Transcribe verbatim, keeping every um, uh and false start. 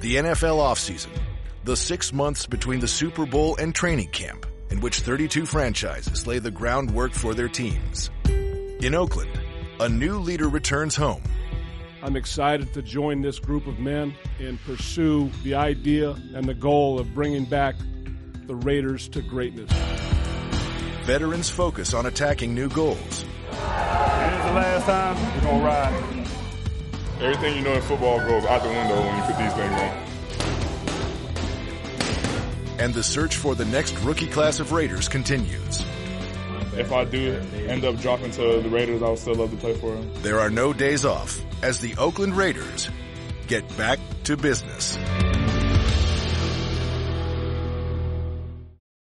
The N F L offseason, the six months between the Super Bowl and training camp, in which thirty-two franchises lay the groundwork for their teams. In Oakland, a new leader returns home. I'm excited to join this group of men and pursue the idea and the goal of bringing back the Raiders to greatness. Veterans focus on attacking new goals. It is the last time, we're going to ride. Everything you know in football goes out the window when you put these things on. And the search for the next rookie class of Raiders continues. If I do end up dropping to the Raiders, I would still love to play for them. There are no days off as the Oakland Raiders get back to business.